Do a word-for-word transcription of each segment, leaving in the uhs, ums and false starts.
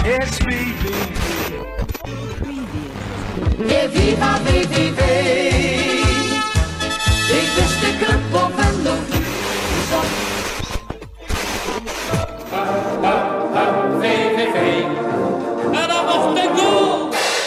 It's V V V. E viva V V V. Ik wist de club op en nog niet. V V V. En dan was de goal.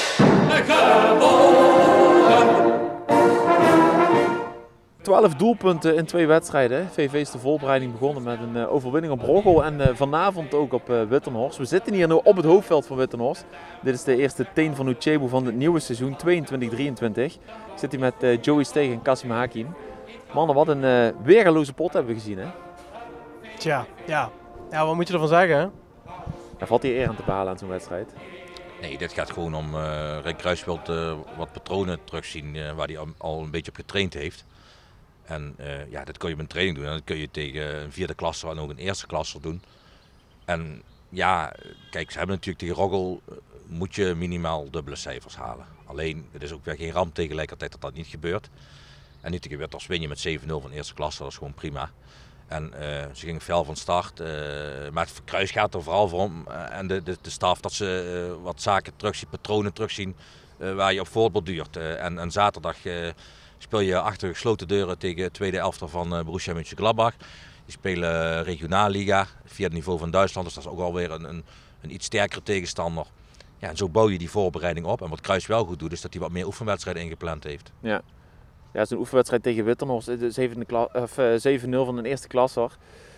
twaalf doelpunten in twee wedstrijden. V V is de voorbereiding begonnen met een uh, overwinning op Roggel en uh, vanavond ook op uh, Wittenhorst. We zitten hier nu op het hoofdveld van Wittenhorst. Dit is de eerste teen van Uchebo van het nieuwe seizoen tweeëntwintig drieëntwintig. Ik zit hier met uh, Joey Steeg en Kassim Hakim. Mannen, wat een uh, weergaloze pot hebben we gezien, hè? Tja, ja. Ja, wat moet je ervan zeggen, hè? Daar valt hier eer aan te behalen aan zo'n wedstrijd. Nee, dit gaat gewoon om uh, Rick Kruis wil uh, wat patronen terugzien uh, waar hij al, al een beetje op getraind heeft. En uh, ja, dat kun je met een training doen en dat kun je tegen een vierde klasse en ook een eerste klasse doen. En ja, kijk, ze hebben natuurlijk tegen Roggel uh, moet je minimaal dubbele cijfers halen. Alleen, het is ook weer geen ramp tegelijkertijd dat dat niet gebeurt. En nu tegen Wittenhorst win je met zeven nul van de eerste klasse, dat is gewoon prima. En uh, ze gingen fel van start, uh, maar het Kruis gaat er vooral voor om uh, en de, de, de staf dat ze uh, wat zaken terugzien, patronen terugzien uh, waar je op voortborduurt. Uh, en, en zaterdag uh, speel je achter gesloten deuren tegen het tweede elftal van uh, Borussia Mönchengladbach. Die spelen regionalliga via het niveau van Duitsland, dus dat is ook alweer een, een, een iets sterkere tegenstander. Ja, en zo bouw je die voorbereiding op. En wat Kruis wel goed doet, is dat hij wat meer oefenwedstrijden ingepland heeft. Ja. Ja, het is een oefenwedstrijd tegen Wittenhorst, zeven nul van een eerste klasser.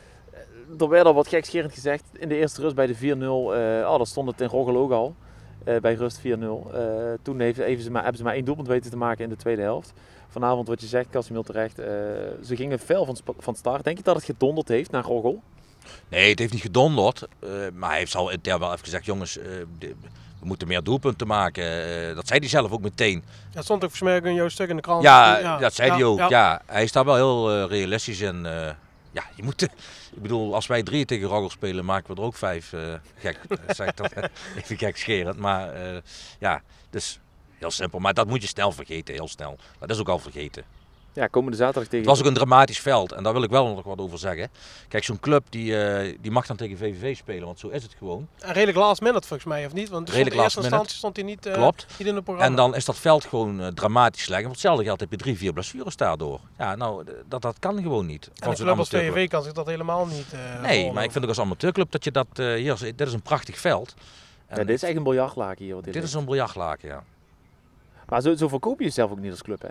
Er werd al wat gekscherend gezegd in de eerste rust bij de vier nul. Uh, oh, daar stond het in Roggel ook al, uh, bij rust vier nul. Uh, toen heeft, even ze maar, hebben ze maar één doelpunt weten te maken in de tweede helft. Vanavond, wat je zegt, Kassim heel terecht, uh, ze gingen fel van, van start. Denk je dat het gedonderd heeft naar Roggel? Nee, het heeft niet gedonderd, uh, maar hij heeft al intern wel even gezegd, jongens, uh, de, we moeten meer doelpunten maken. Uh, dat zei hij zelf ook meteen. Dat stond ook volgens mij in jouw stuk in de krant. Ja, ja dat zei ja, hij ook. Ja. Ja. Hij is daar wel heel uh, realistisch in. Uh, ja, je moet, ik bedoel, als wij drie tegen Roggel spelen, maken we er ook vijf. Uh, gek, zeg ik dan even gekscherend. Maar uh, ja, dus heel simpel. Maar dat moet je snel vergeten, heel snel. Dat is ook al vergeten. Ja, komende zaterdag tegen... Het was ook een dramatisch veld en daar wil ik wel nog wat over zeggen. Kijk, zo'n club die, uh, die mag dan tegen V V V spelen, want zo is het gewoon. En redelijk last minute volgens mij, of niet? Want in eerste instantie stond hij niet, uh, Klopt. niet in het programma. En dan is dat veld gewoon uh, dramatisch slecht. Want hetzelfde geldt heb je drie, vier blessures daardoor. Ja, nou, dat, dat kan gewoon niet. En een club als V V V kan zich dat helemaal niet uh, Nee, maar ik vind ook als amateurclub dat je dat... Uh, hier, dit is een prachtig veld. En ja, dit is echt een biljartlaken hier. Wat dit dit is een biljartlaken, ja. Maar zo, zo verkoop je jezelf ook niet als club, hè?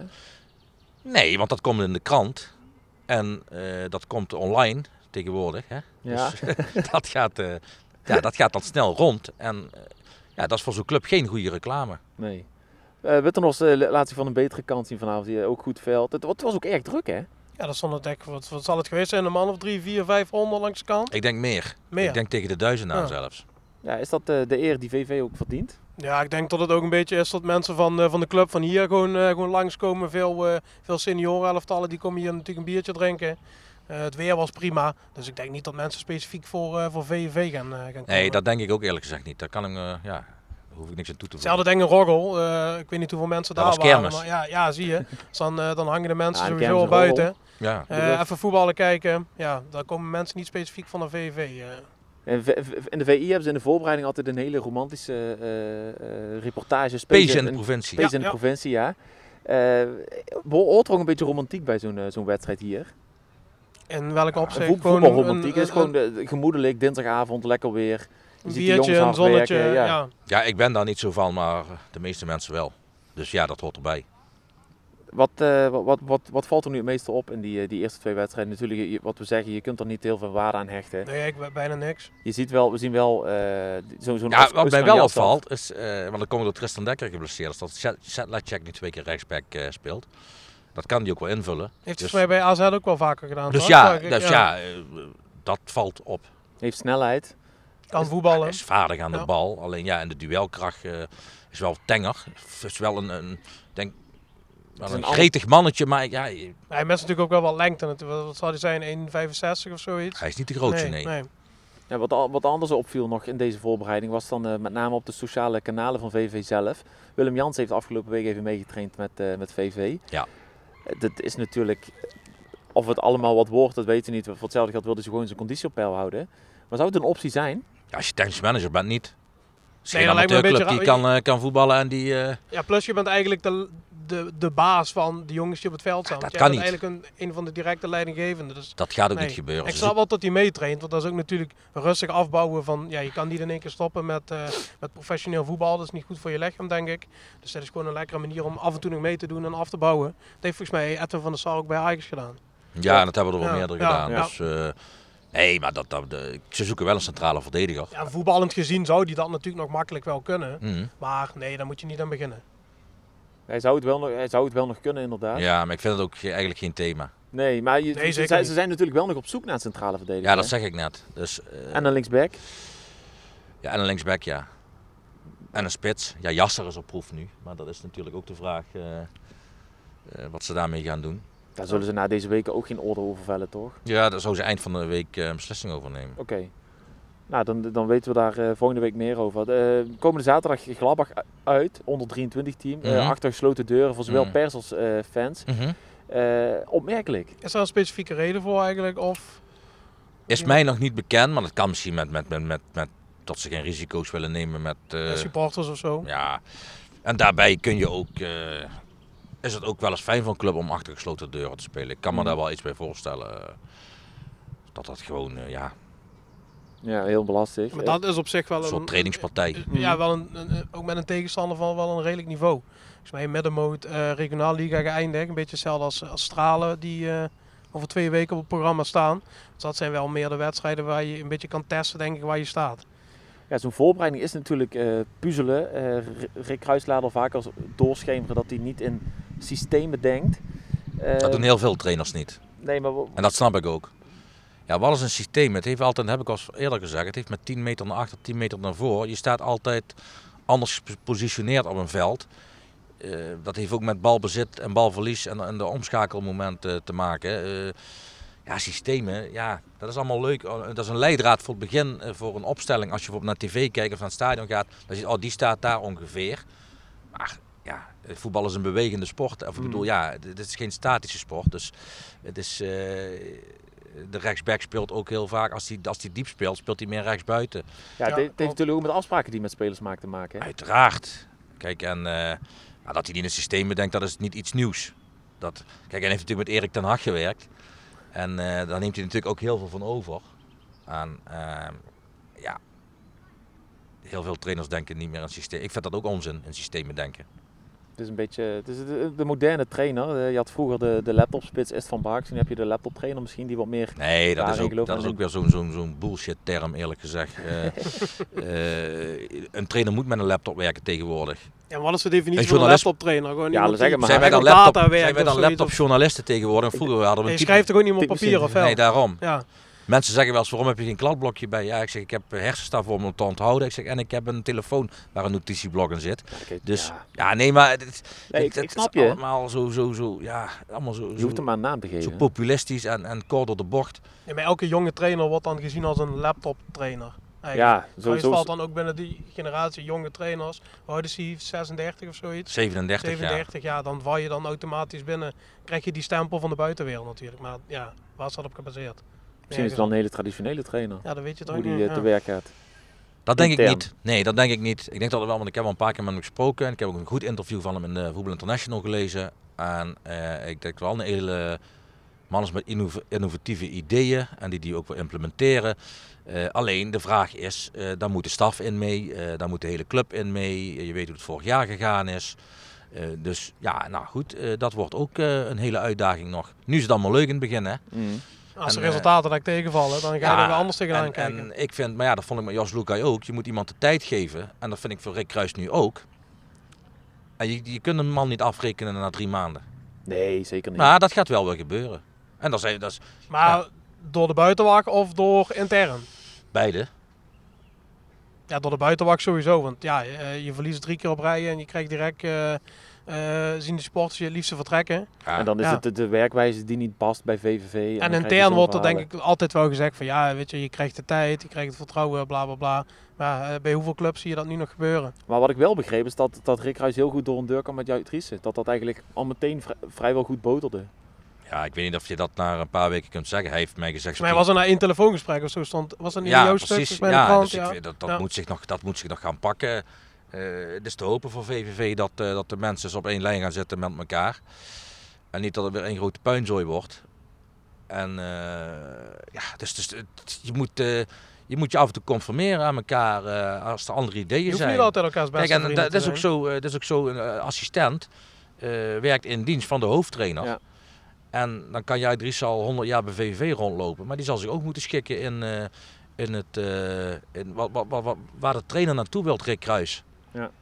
Nee, want dat komt in de krant en uh, dat komt online tegenwoordig. Hè? Ja. Dus dat, gaat, uh, ja, dat gaat dan snel rond en uh, ja, dat is voor zo'n club geen goede reclame. Nee. Uh, Wittenhorst uh, laat zich van een betere kant zien vanavond, die, uh, ook goed veld. Het, het was ook erg druk, hè? Ja, dat stond het echt, wat, wat zal het geweest zijn, een man of drie, vier, vijfhonderd langs de kant? Ik denk meer. meer. Ik denk tegen de duizend aan ja. zelfs. Ja, is dat uh, de eer die V V ook verdient? Ja, ik denk dat het ook een beetje is dat mensen van, uh, van de club van hier gewoon, uh, gewoon langskomen. Veel, uh, veel seniorenelftallen die komen hier natuurlijk een biertje drinken. Uh, het weer was prima, dus ik denk niet dat mensen specifiek voor, uh, voor V V V gaan, uh, gaan komen. Nee, dat denk ik ook eerlijk gezegd niet. Daar kan ik, uh, ja, daar hoef ik niks aan toe te voegen. Hetzelfde denk ik in Roggel. Uh, ik weet niet hoeveel mensen dat daar was waren. kermis. Maar ja, ja, zie je. Dus dan, uh, dan hangen de mensen ja, sowieso al buiten. Ja. Uh, even voetballen kijken. Ja, daar komen mensen niet specifiek van een V V V. Uh. In de V I hebben ze in de voorbereiding altijd een hele romantische uh, uh, reportage. Space in de provincie. Space ja, in de ja. provincie, ja. Uh, hoort er ook een beetje romantiek bij zo'n uh, zo'n wedstrijd hier? In welke opzicht? Ja, voetbalromantiek is gewoon de, gemoedelijk, dinsdagavond, lekker weer. Een biertje, een zonnetje. Werken, ja. Ja. ja, ik ben daar niet zo van, maar de meeste mensen wel. Dus ja, dat hoort erbij. Wat, uh, wat, wat, wat valt er nu het meeste op in die, die eerste twee wedstrijden? Natuurlijk, je, wat we zeggen, je kunt er niet heel veel waarde aan hechten. Nee, ik bijna niks. Je ziet wel, we zien wel uh, zo'n zo'n Ja, wat mij wel opvalt, is, uh, want dan komen door Tristan Dekker geblesseerd, is dat Sedlacek nu twee keer rechtsback uh, speelt. Dat kan hij ook wel invullen. Heeft dus, volgens mij bij A Z ook wel vaker gedaan. Dus toch? ja, dus dus ja. ja uh, dat valt op. Heeft snelheid. Kan is, voetballen. Hij is vaardig aan ja. de bal, alleen ja, en de duelkracht uh, is wel tenger. Is wel een, een denk wel een, een gretig mannetje, maar ja... Hij heeft natuurlijk ook wel wat lengte. Wat zou hij zijn, één vijfenzestig of zoiets? Hij is niet de grootste, nee. nee. nee. Ja, wat, wat anders opviel nog in deze voorbereiding was dan uh, met name op de sociale kanalen van V V V zelf. Willem Jans heeft afgelopen week even meegetraind met, uh, met V V. Ja. Uh, dat is natuurlijk, of het allemaal wat wordt, dat weten we niet. Voor hetzelfde geld wilde ze gewoon zijn conditie op peil houden. Maar zou het een optie zijn? Ja, als je technisch manager bent, niet. is Nee, geen dat lijkt me een amateurclub beetje die kan, uh, kan voetballen en die... Uh... Ja, plus je bent eigenlijk de, de, de baas van de jongens die op het veld staan. Ja, dat Jij kan bent niet. eigenlijk een, een van de directe leidinggevenden. Dus Dat gaat ook nee. niet gebeuren. Ik Ze snap wel dat hij meetraint, want dat is ook natuurlijk rustig afbouwen van... Ja, je kan niet in één keer stoppen met, uh, met professioneel voetbal. Dat is niet goed voor je lichaam, denk ik. Dus dat is gewoon een lekkere manier om af en toe nog mee te doen en af te bouwen. Dat heeft volgens mij Edwin van der Sar ook bij Ajax gedaan. Ja, en dat hebben we er wel Ja, meerdere ja, gedaan. ja. Dus, uh, nee, maar dat, dat, de, ze zoeken wel een centrale verdediger. Ja, voetballend gezien zou die dat natuurlijk nog makkelijk wel kunnen. Mm. Maar nee, daar moet je niet aan beginnen. Hij zou het wel nog, hij zou het wel nog kunnen, inderdaad. Ja, maar ik vind het ook ge- eigenlijk geen thema. Nee, maar je, Nee, ze, zeker zijn, niet. ze zijn natuurlijk wel nog op zoek naar een centrale verdediger. Ja, dat hè? zeg ik net. Dus, uh, En een linksback. ja, en een linksback, ja. En een spits. Ja, Jasser is op proef nu. Maar dat is natuurlijk ook de vraag uh, uh, wat ze daarmee gaan doen. Daar zullen ze na deze weken ook geen oordeel over vellen, toch? Ja, daar zou ze eind van de week uh, een beslissing over nemen. Oké. Okay. Nou, dan, dan weten we daar uh, volgende week meer over. Uh, komende zaterdag Gladbach uit, onder drieëntwintig team. Mm-hmm. Uh, achter gesloten deuren voor zowel Mm. pers als uh, fans. Mm-hmm. Uh, opmerkelijk. Is er een specifieke reden voor eigenlijk? Of... Is mij nog niet bekend, maar dat kan misschien met, met, met, met, met dat ze geen risico's willen nemen met... Uh, supporters of zo? Ja, en daarbij kun je ook... Uh, is het ook wel eens fijn voor een club om achter gesloten deuren te spelen. Ik kan me Mm. daar wel iets bij voorstellen. Uh, dat dat gewoon, uh, ja... Ja, heel belastig. Maar dat is op zich wel Een een soort trainingspartij. Ja, wel een, een, ook met een tegenstander van wel een redelijk niveau. Volgens mij middenmoot uh, regionaal liga geëindigd. Een beetje hetzelfde als, als Stralen die uh, over twee weken op het programma staan. Dus dat zijn wel meer de wedstrijden waar je een beetje kan testen, denk ik, waar je staat. Ja, zo'n voorbereiding is natuurlijk uh, puzzelen. Uh, Rick Kruijs laat er vaak als doorschemeren dat hij niet in systemen denkt. Uh, Dat doen heel veel trainers niet. Nee, maar... En dat snap ik ook. Ja, wat is een systeem? Het heeft altijd, heb ik al eerder gezegd, het heeft met tien meter naar achter, tien meter naar voor. Je staat altijd anders gepositioneerd op een veld. Uh, dat heeft ook met balbezit en balverlies en, en de omschakelmomenten te maken. Uh, ja, systemen, ja, dat is allemaal leuk. Dat is een leidraad voor het begin, uh, voor een opstelling. Als je bijvoorbeeld naar tv kijkt of naar het stadion gaat, dan zie je, oh, die staat daar ongeveer. Maar ja, voetbal is een bewegende sport. Of ik bedoel, ja, het is geen statische sport. Dus het is... Uh, De rechtsback speelt ook heel vaak, als hij als die diep speelt, speelt hij meer rechtsbuiten. Ja, het, ja, het heeft natuurlijk ook met afspraken die met spelers maakt te maken. Hè? Uiteraard. Kijk, en uh, nou, dat hij die in het systeem bedenkt, dat is niet iets nieuws. Dat, kijk, hij heeft natuurlijk met Erik ten Hag gewerkt. En uh, daar neemt hij natuurlijk ook heel veel van over. En uh, ja, heel veel trainers denken niet meer aan systeem. Ik vind dat ook onzin, in systemen denken. Het is een beetje het is de, de moderne trainer. Je had vroeger de, de laptopspits Est van Baak. Nu heb je de laptop trainer misschien die wat meer... Nee, dat is ook, dat is ook weer zo'n zo'n zo'n bullshit term, eerlijk gezegd. uh, uh, een trainer moet met een laptop werken tegenwoordig. Ja, wat is de definitie een van een journalist... laptop-trainer? Gewoon ja, die, zeg maar. Zijn wij dan, laptop, zijn wij dan laptopjournalisten tegenwoordig? Vroeger hadden we je een type... schrijft er ook niet meer op papier of wel? Nee, daarom. Ja. Mensen zeggen wel eens, waarom heb je geen kladblokje bij? Ja, ik zeg, ik heb hersenstaf om te onthouden. Ik zeg, en ik heb een telefoon waar een notitieblok in zit. Ja, kijk, dus, ja, ja nee, maar het, nee, het, ik, ik het snap is je. allemaal zo, zo, zo, ja, allemaal zo, je zo, hoeft hem maar een naam te geven. Zo populistisch en, en kort door de bocht. Ja, maar elke jonge trainer wordt dan gezien als een laptop-trainer. Ja, zo, zo valt dan ook binnen die generatie jonge trainers. Hoe oud is hij? zesendertig of zoiets? zevenendertig, zevenendertig ja. ja, dan val je dan automatisch binnen. Krijg je die stempel van de buitenwereld natuurlijk. Maar ja, waar is dat op gebaseerd? Misschien is het wel een hele traditionele trainer. Ja, dat weet je toch hoe niet. die uh, ja. te werk gaat. Dat denk Intern. ik niet. Nee, dat denk ik niet. Ik denk dat het wel, want ik heb al een paar keer met hem gesproken. En ik heb ook een goed interview van hem in de Voetbal International gelezen. En uh, ik denk wel een hele man is met innov- innovatieve ideeën en die die ook wil implementeren. Uh, alleen de vraag is, uh, daar moet de staf in mee, uh, daar moet de hele club in mee. Je weet hoe het vorig jaar gegaan is. Uh, dus ja, nou goed, uh, dat wordt ook uh, een hele uitdaging nog. Nu is het allemaal leuk in het begin, hè. Mm. Als de En, resultaten uh, tegenvallen, dan ga je ja, er weer anders tegenaan en, kijken. En ik vind, maar ja, dat vond ik met Jos Lukai ook. Je moet iemand de tijd geven. En dat vind ik voor Rick Kruijs nu ook. En je, je kunt een man niet afrekenen na drie maanden. Nee, zeker niet. Maar dat gaat wel weer gebeuren. En dat is, dat is Maar ja. door de buitenwacht of door intern? Beide. Ja, door de buitenwacht sowieso. Want ja, je, je verliest drie keer op rij en je krijgt direct... Uh, Uh, zien de supporters je het liefste vertrekken. Ja. En dan is ja. het de, de werkwijze die niet past bij V V V. En, En dan intern wordt er verhalen. denk ik altijd wel gezegd van ja, weet je, je krijgt de tijd, je krijgt het vertrouwen, bla bla bla. Maar uh, bij hoeveel clubs zie je dat nu nog gebeuren? Maar wat ik wel begreep is dat, dat Rick Kruijs heel goed door een deur kan met Jout Driessen. Dat dat eigenlijk al meteen vri- vrijwel goed boterde. Ja, ik weet niet of je dat na een paar weken kunt zeggen. Hij heeft mij gezegd... Volgens mij was er na één telefoongesprek of zo stond. Was dat in ja, jouw stuk? precies. Bij de Ja, krant, dus ja. ik, dat, dat, Ja. moet zich nog, dat moet zich nog gaan pakken. Uh, het is te hopen voor V V V dat, uh, dat de mensen eens op één lijn gaan zitten met elkaar. En niet dat het weer één grote puinzooi wordt. En uh, ja, dus, dus het, je, moet, uh, je moet je af en toe conformeren aan elkaar uh, als er andere ideeën Je hoeft zijn. niet altijd elkaars beste Kijk, en vrienden dat, te dat is ook zijn. zo, uh, dat is ook zo een uh, assistent uh, werkt in dienst van de hoofdtrainer. Ja. En dan kan jij Dries al honderd jaar bij V V V rondlopen, maar die zal zich ook moeten schikken in, uh, in het, uh, in wat, wat, wat, wat, waar de trainer naartoe wil, Rick Kruis. Ja. Maar,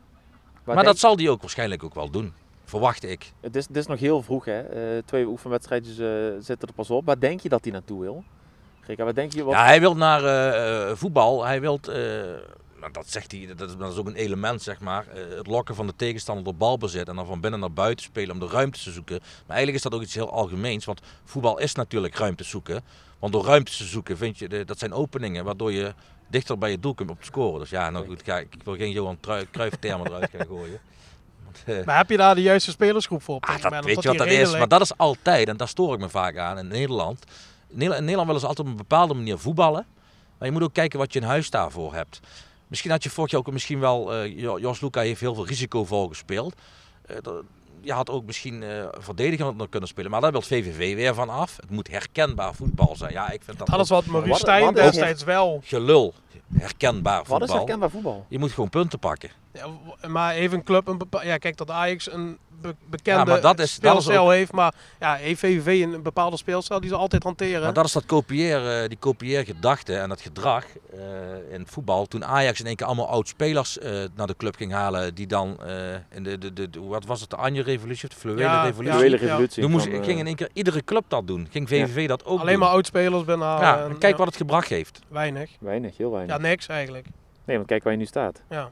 maar dat denk, zal die ook waarschijnlijk ook wel doen, verwacht ik. het, is, het is nog heel vroeg, hè. Uh, twee oefenwedstrijdjes uh, zitten er pas op. Waar denk je dat hij naartoe wil? Rika, wat denk je? Wat... Ja, hij wil naar uh, voetbal, hij wil, uh, nou, dat zegt hij, dat is, dat is ook een element zeg maar, uh, het lokken van de tegenstander op balbezit en dan van binnen naar buiten spelen om de ruimte te zoeken. Maar eigenlijk is dat ook iets heel algemeens, want voetbal is natuurlijk ruimte zoeken. Want door ruimte te zoeken vind je, de, dat zijn openingen waardoor je dichter bij je doel kunt op scoren. Dus ja, nou goed, ga, ik wil geen Johan Cruijff-termen eruit gaan gooien. Want, uh, Maar heb je daar de juiste spelersgroep voor op dit ah, dat moment? weet je Omdat wat die dat is, redelijk- maar dat is altijd, en daar stoor ik me vaak aan in Nederland. In Nederland, in Nederland willen ze altijd op een bepaalde manier voetballen. Maar je moet ook kijken wat je in huis daarvoor hebt. Misschien had je vorig jaar ook misschien wel, uh, Jos Luca heeft heel veel risicovol gespeeld. Uh, dat, je had ook misschien uh, verdedigend kunnen spelen, maar daar wil V V V weer van af. Het moet herkenbaar voetbal zijn. Ja, ik vind dat Dat is ook wat Maurice Wat- Stijn wat is- destijds wel. gelul. Herkenbaar voetbal. Wat is herkenbaar voetbal? Je moet gewoon punten pakken. Ja, w- maar even een club, een bepa- ja, kijk dat Ajax een be- bekende Ja, maar dat is- dat is speelstijl ook- heeft, maar ja, heeft V V V een bepaalde speelstijl die ze altijd hanteren. Maar dat is dat kopiëren, die kopieergedachte en dat gedrag uh, in het voetbal. Toen Ajax in één keer allemaal oud-spelers uh, naar de club ging halen, die dan uh, in de, de, de, de, wat was het, de Anje-revolutie of de fluwele Ja, revolutie? ja. Fluwele revolutie. Toen moest, van, uh, ging in één keer iedere club dat doen. Ging V V V dat ook Alleen doen. maar oudspelers binnenhalen. Ja, en, en kijk ja, wat het gebracht heeft. weinig. Weinig, heel weinig. Ja, niks eigenlijk. Nee, want kijk waar je nu staat. Ja.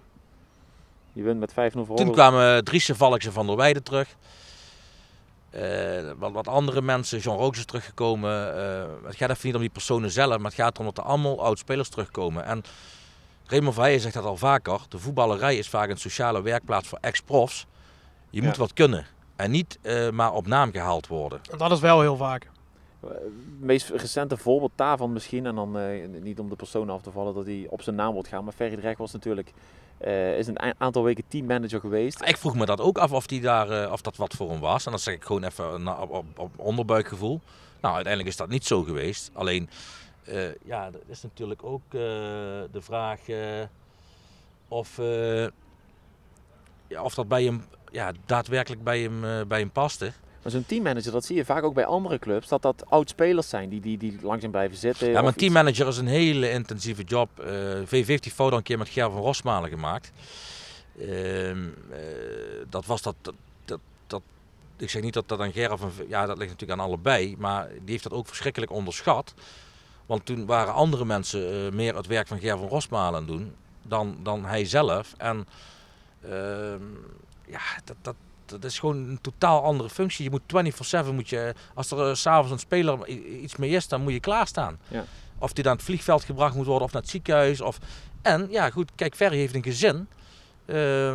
Je wint met vijf nul voor Toen Rotterdam. kwamen Driessen, Valkse, Van der Weijden terug. Uh, wat, wat andere mensen, Jean Roos is teruggekomen. Uh, het gaat even niet om die personen zelf, maar het gaat erom dat er allemaal oud-spelers terugkomen. En Raymond Verheijen zegt dat al vaker. De voetballerij is vaak een sociale werkplaats voor ex-profs. Je moet Ja. wat kunnen en niet uh, maar op naam gehaald worden. En dat is wel heel vaak. Het meest recente voorbeeld daarvan misschien, en dan uh, niet om de persoon af te vallen dat hij op zijn naam wordt gaan, maar Ferry Drecht was natuurlijk uh, is een a- aantal weken teammanager geweest. Ik vroeg me dat ook af of, die daar, uh, of dat wat voor hem was. En dat zeg ik gewoon even na, op, op, op onderbuikgevoel. Nou, uiteindelijk is dat niet zo geweest. Alleen, uh, ja, er is natuurlijk ook uh, de vraag uh, of, uh, ja, of dat bij hem, ja, daadwerkelijk bij hem, uh, bij hem paste. Maar zo'n teammanager, dat zie je vaak ook bij andere clubs, dat dat oud-spelers zijn die, die, die langzaam blijven zitten. Ja, maar of een teammanager is een hele intensieve job. Uh, V V V heeft die fout al een keer met Ger van Rosmalen gemaakt. Uh, uh, dat was dat, dat, dat, dat... Ik zeg niet dat dat aan Ger of een... Ja, dat ligt natuurlijk aan allebei. Maar die heeft dat ook verschrikkelijk onderschat. Want toen waren andere mensen uh, meer het werk van Ger van Rosmalen aan het doen dan, dan hij zelf. En uh, ja, dat... dat Dat is gewoon een totaal andere functie. Je moet vierentwintig zeven moet je, als er uh, s'avonds een speler iets mee is, dan moet je klaarstaan. Ja. Of die naar het vliegveld gebracht moet worden of naar het ziekenhuis. Of... En ja, goed, kijk, Ferry heeft een gezin. Uh,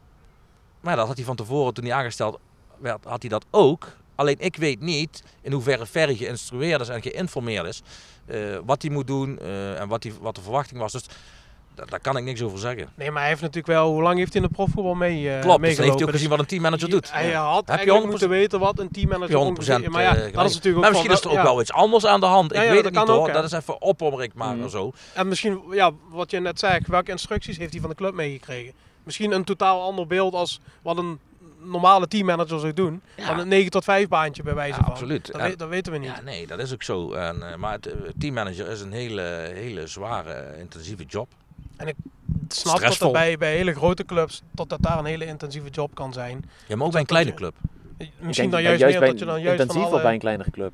maar dat had hij van tevoren, toen hij aangesteld werd, had hij dat ook. Alleen ik weet niet in hoeverre Ferry geïnstrueerd is en geïnformeerd is. Uh, wat hij moet doen uh, en wat, die, wat de verwachting was. Dus daar kan ik niks over zeggen. Nee, maar hij heeft natuurlijk wel... Hoe lang heeft hij in de profvoetbal mee uh, Klopt, dus dan heeft hij ook meegelopen? gezien wat een teammanager doet. Hij Ja. had Heb je eigenlijk honderd moeten weten wat een teammanager honderd procent ongeveer... Maar ja, uh, dat is natuurlijk ook maar misschien van, is er ook ja. wel iets anders aan de hand. Ja, Ik ja, weet dat het niet kan hoor. ook, hè. Dat is even opomrik maar Mm. zo. En misschien, ja, wat je net zei, welke instructies heeft hij van de club meegekregen? Misschien een totaal ander beeld als wat een normale teammanager zou doen. Ja. Dan een negen tot vijf baantje bij wijze Ja, van. absoluut. Dat, En- weet, dat weten we niet. Ja, nee, dat is ook zo. En, uh, maar het uh, teammanager is een hele, hele zware, uh, intensieve job. En ik snap dat Stressvol. er bij, bij hele grote clubs, dat dat daar een hele intensieve job kan zijn. Ja, maar ook bij een kleine club. Ik Misschien denk dan juist, meer bij dat je dan juist van intensief wel alle... bij een kleinere club.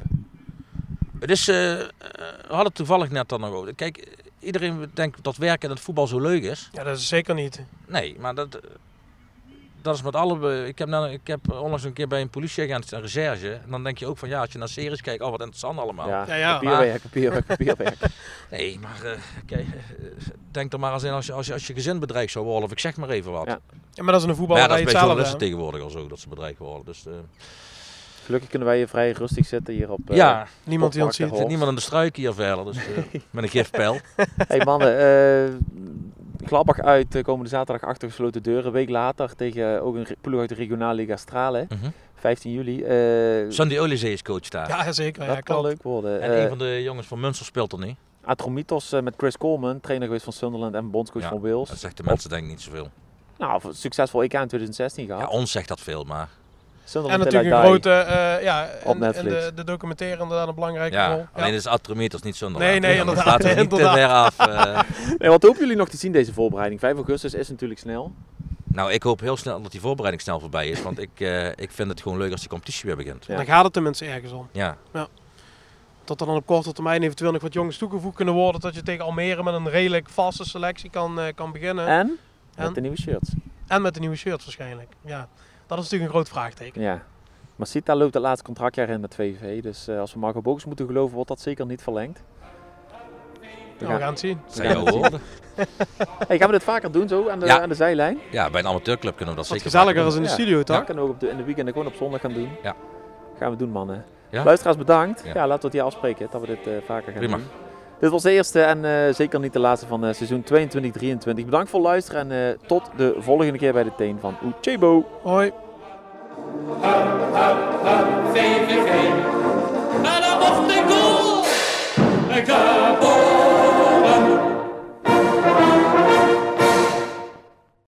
Het is, uh, uh, we hadden het toevallig net dan nog over. Kijk, iedereen denkt dat werken in het voetbal zo leuk is. Ja, dat is zeker niet. Nee, maar dat, dat is met alle... Ik heb, nou, ik heb onlangs een keer bij een politieagent een recherche. En dan denk je ook van ja, als je naar series kijkt, oh wat interessant allemaal. Ja, Ja, ja. papierwerk, papierwerk, papierwerk. Nee, maar uh, kijk, uh, denk er maar eens in als je, als je, als je gezin bedreigd zou worden. Of ik zeg maar even wat. Ja. Ja, maar dat is in de Maar ja, voetballerij dat is bij hetzelfde. journalisten hè? tegenwoordig al zo, dat ze bedreigd worden. Dus, uh, Gelukkig kunnen wij hier vrij rustig zitten hier op... Uh, ja, niemand die ons Koppark ziet. er zit niemand aan de struiken hier verder, dus uh, met een gifpijl. Hey mannen, uh, Gladbach uit uh, komende zaterdag achter gesloten deuren. Een week later tegen uh, ook een ploeg uit de regionale Liga Stralen. Mm-hmm. vijftien juli. Uh, Sandy Olizee is coach daar. Ja, zeker. dat Ja, kan klopt. leuk worden. En Uh, een van de jongens van Münster speelt er niet. Atromitos uh, met Chris Coleman, trainer geweest van Sunderland en bondscoach Ja, van Wales. Dat zegt de mensen denk ik niet zoveel. Nou, succesvol E K in twintig zestien gehad. Ja, ons zegt dat veel, maar... En Sunderland natuurlijk een Till I grote, uh, ja, Op en, Netflix. en de, de documentaire inderdaad een belangrijke Ja, rol. alleen Ja. is Atromitos niet Sunderland. Nee, nee, Ja, inderdaad, Laten we niet te inderdaad. ver af. Uh, Die. Nee, wat hopen jullie nog te zien deze voorbereiding? vijf augustus is natuurlijk snel. nou, ik hoop heel snel dat die voorbereiding snel voorbij is. Want ik, uh, ik vind het gewoon leuk als die competitie weer begint. Ja. Dan gaat het tenminste ergens om. Ja, Dat er dan op korte termijn eventueel nog wat jongens toegevoegd kunnen worden. Dat je tegen Almere met een redelijk vaste selectie kan, uh, kan beginnen. En? En? Met de nieuwe shirts. en met de nieuwe shirts waarschijnlijk. Ja, dat is natuurlijk een groot vraagteken. Ja. Masita loopt het laatste contractjaar in met V V. Dus uh, als we Marco Bogus moeten geloven, wordt dat zeker niet verlengd. We Nou, we gaan het zien. zijn jouw woorden. Hey, gaan we dit vaker doen zo aan de, Ja. aan de zijlijn? Ja, bij een amateurclub kunnen we dat Wat zeker gezelliger vaker als in de Ja. studio, Dat toch? kunnen we ook op de, in de weekenden gewoon op zondag gaan doen. Ja. Gaan we doen, mannen. Ja? Luisteraars, bedankt. Ja. Ja. laten we het hier afspreken, dat we dit uh, vaker gaan Prima. doen. Dit was de eerste en uh, zeker niet de laatste van uh, seizoen tweeëntwintig drieëntwintig. Bedankt voor het luisteren en uh, tot de volgende keer bij de teen van Uchebo. Hoi. Hup, hup, hup.